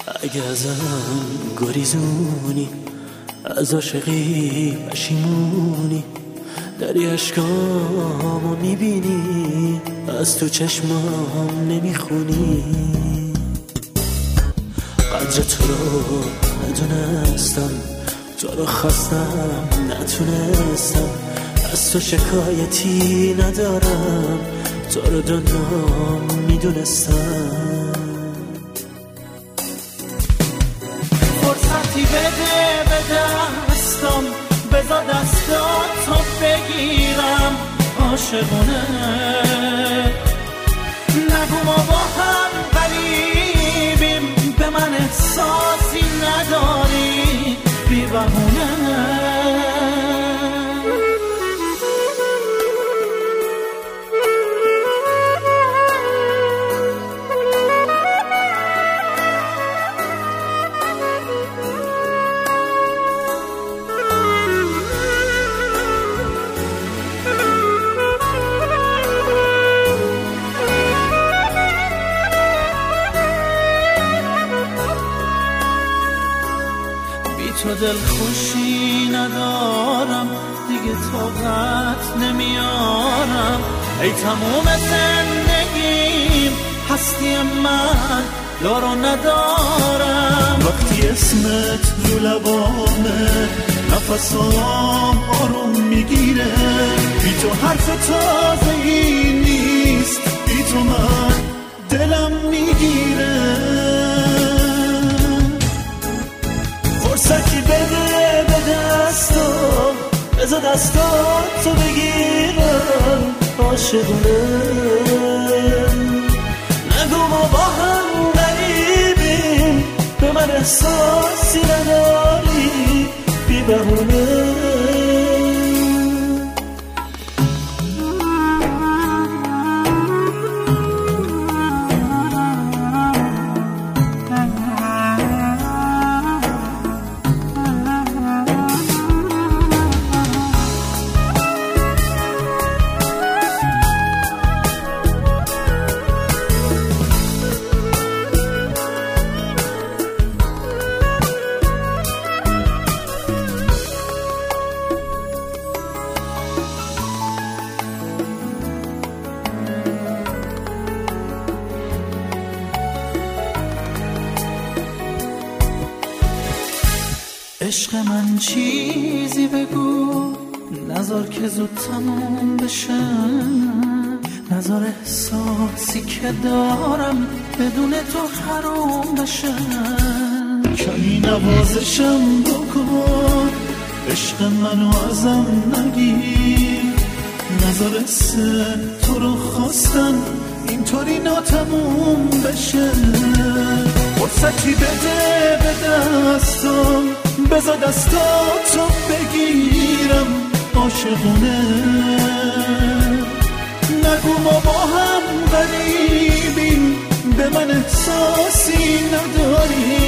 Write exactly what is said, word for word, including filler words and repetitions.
اگه ازم گریزونی، از عاشقی پشیمونی، داری عشقامو میبینی، از تو چشمام نمیخونی. قدر تو رو ندونستم، تو رو خواستم نتونستم، از تو شکایتی ندارم، تو رو دنیا میدونستم. فرصتی بده به دستم، بذار دستاتو بگیرم عاشقونه. نگو ما با هم غریبیم، به من احساسی نداری بی بهونه. تو دل خوشی ندارم دیگه، طاقت نمیارم. ای تموم زندگیم هستی من یارو ندارم. وقتی اسمت رو لبامه نفسام آروم میگیره، بی تو حرف تازه ای نیست، بی تو من دلم میگیره. فرصتی بده به دستم، بذار دستاتو بگیرم عاشقونه. نگو ما با هم غریبیم، به من احساسی نداری بی بهونه. عشق من چیزی بگو، نذار که زود تموم بشه، نذار احساسی که دارم بدون تو حروم بشه. کمی نوازشم بکن، عشق منو ازم نگیر، نذار حس تو رو خواستن اینطوری ناتموم بشه. فرصتی بده به دستم، بذار دستاتو بگیرم عاشقونه. نگو ما با هم غریبیم، به من احساسی نداری